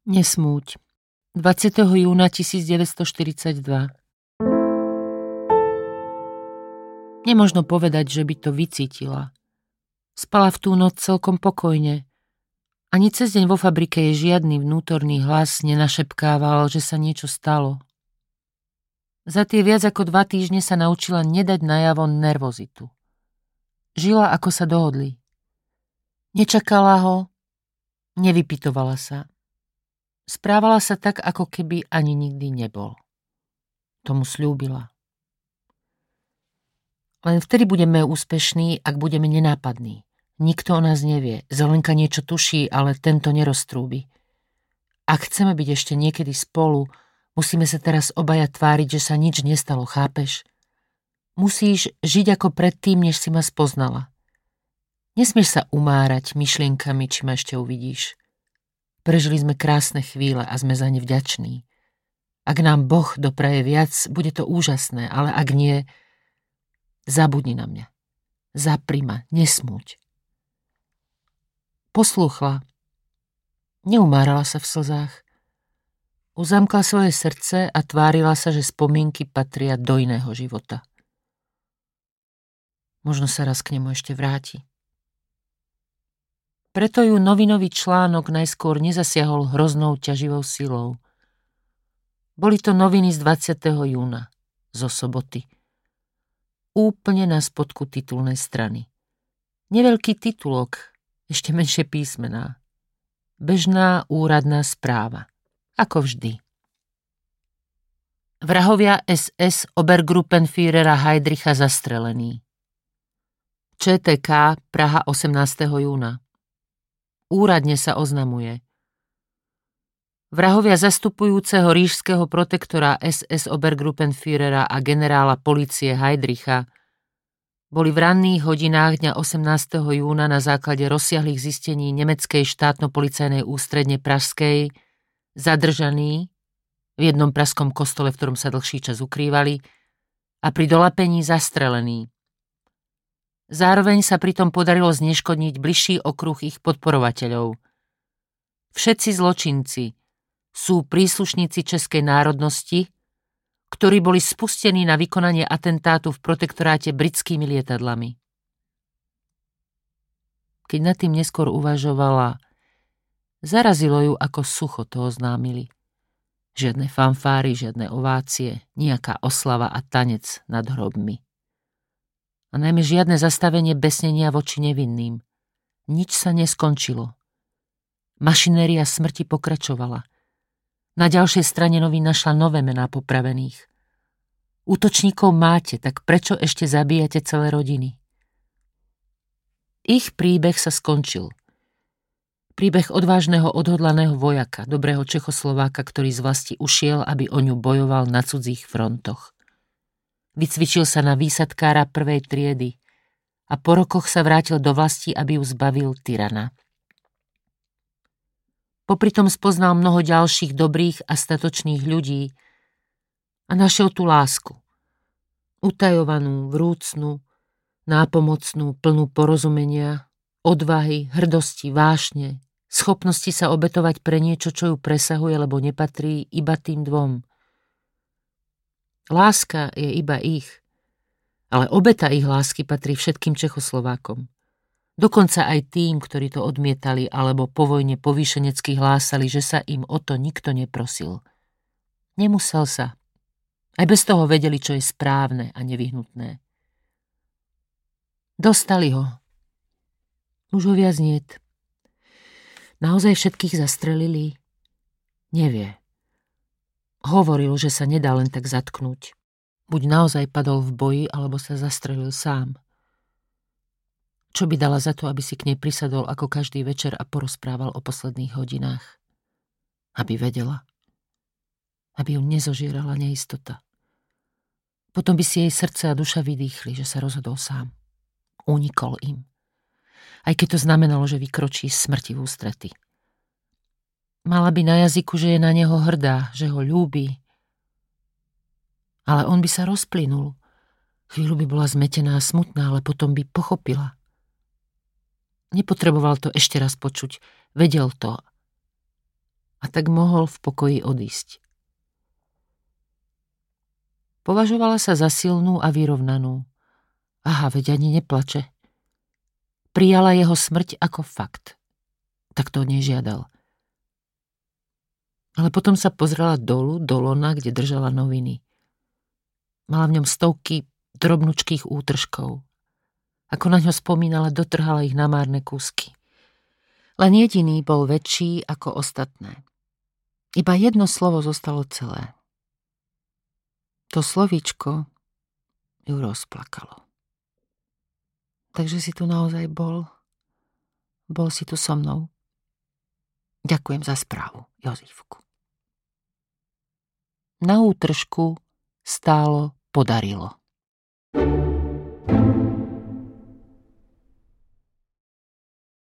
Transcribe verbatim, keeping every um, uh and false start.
Nesmúť. dvadsiateho júna tisícdeväťstoštyridsaťdva. Nemožno povedať, že by to vycítila. Spala v tú noc celkom pokojne. Ani cez deň vo fabrike jej žiadny vnútorný hlas nenašepkával, že sa niečo stalo. Za tie viac ako dva týždne sa naučila nedať najavo nervozitu. Žila, ako sa dohodli. Nečakala ho, nevypytovala sa. Správala sa tak, ako keby ani nikdy nebol. Tomu sľúbila. Len vtedy budeme úspešní, ak budeme nenápadní. Nikto o nás nevie. Zelenka niečo tuší, ale tento neroztrúbi. Ak chceme byť ešte niekedy spolu, musíme sa teraz obaja tváriť, že sa nič nestalo, chápeš? Musíš žiť ako predtým, než si ma spoznala. Nesmieš sa umárať myšlienkami, či ma ešte uvidíš. Prežili sme krásne chvíle a sme za ne vďační. Ak nám Boh dopraje viac, bude to úžasné, ale ak nie, zabudni na mňa. Zapri ma, nesmúť. Poslúchla. Neumárala sa v slzách. Uzamkla svoje srdce a tvárila sa, že spomienky patria do iného života. Možno sa raz k nemu ešte vráti. Preto ju novinový článok najskôr nezasiahol hroznou ťaživou silou. Boli to noviny z dvadsiateho júna, zo soboty. Úplne na spodku titulnej strany. Neveľký titulok, ešte menšie písmená. Bežná úradná správa, ako vždy. Vrahovia es es Obergruppenführera Heydricha zastrelení. čé té ká, Praha, osemnásteho júna. Úradne sa oznamuje. Vrahovia zastupujúceho ríšskeho protektora es es Obergruppenführera a generála polície Heydricha boli v ranných hodinách dňa osemnásteho júna na základe rozsiahlych zistení nemeckej štátno-policajnej ústredne pražskej zadržaní v jednom pražskom kostole, v ktorom sa dlhší čas ukrývali, a pri dolapení zastrelení. Zároveň sa pritom podarilo zneškodniť bližší okruh ich podporovateľov. Všetci zločinci sú príslušníci českej národnosti, ktorí boli spustení na vykonanie atentátu v protektoráte britskými lietadlami. Keď nad tým neskôr uvažovala, zarazilo ju, ako sucho to oznámili. Žiadne fanfáry, žiadne ovácie, nejaká oslava a tanec nad hrobmi. A najmä žiadne zastavenie besnenia voči nevinným. Nič sa neskončilo. Mašinéria smrti pokračovala. Na ďalšej strane novín našla nové mená popravených. Útočníkov máte, tak prečo ešte zabíjate celé rodiny? Ich príbeh sa skončil. Príbeh odvážneho, odhodlaného vojaka, dobrého Čechoslováka, ktorý z vlasti ušiel, aby o ňu bojoval na cudzích frontoch. Vycvičil sa na výsadkára prvej triedy a po rokoch sa vrátil do vlasti, aby ju zbavil tyrana. Popritom spoznal mnoho ďalších dobrých a statočných ľudí a našiel tú lásku. Utajovanú, vrúcnu, nápomocnú, plnú porozumenia, odvahy, hrdosti, vášne, schopnosti sa obetovať pre niečo, čo ju presahuje, lebo nepatrí iba tým dvom. Láska je iba ich, ale obeta ich lásky patrí všetkým Čechoslovákom. Dokonca aj tým, ktorí to odmietali alebo po vojne povýšenecky hlásali, že sa im o to nikto neprosil. Nemusel sa. Aj bez toho vedeli, čo je správne a nevyhnutné. Dostali ho. Už ho viac niet. Naozaj všetkých zastrelili? Nevie. Hovoril, že sa nedá len tak zatknúť. Buď naozaj padol v boji, alebo sa zastrelil sám. Čo by dala za to, aby si k nej prisadol ako každý večer a porozprával o posledných hodinách? Aby vedela. Aby ju nezožierala neistota. Potom by si jej srdce a duša vydýchli, že sa rozhodol sám. Unikol im. Aj keď to znamenalo, že vykročí smrti v ústrety. Mala by na jazyku, že je na neho hrdá, že ho ľúbi. Ale on by sa rozplynul. Chvíľu by bola zmetená a smutná, ale potom by pochopila. Nepotreboval to ešte raz počuť. Vedel to. A tak mohol v pokoji odísť. Považovala sa za silnú a vyrovnanú. Aha, veď ani neplače. Prijala jeho smrť ako fakt. Tak to nežiadal. Ale potom sa pozrela dolu, do lona, kde držala noviny. Mala v ňom stovky drobnučkých útržkov. Ako na ňo spomínala, dotrhala ich na márne kúsky. Len jediný bol väčší ako ostatné. Iba jedno slovo zostalo celé. To slovíčko ju rozplakalo. Takže si tu naozaj bol? Bol si tu so mnou? Ďakujem za správu, Jozífku. Na útržku stálo podarilo.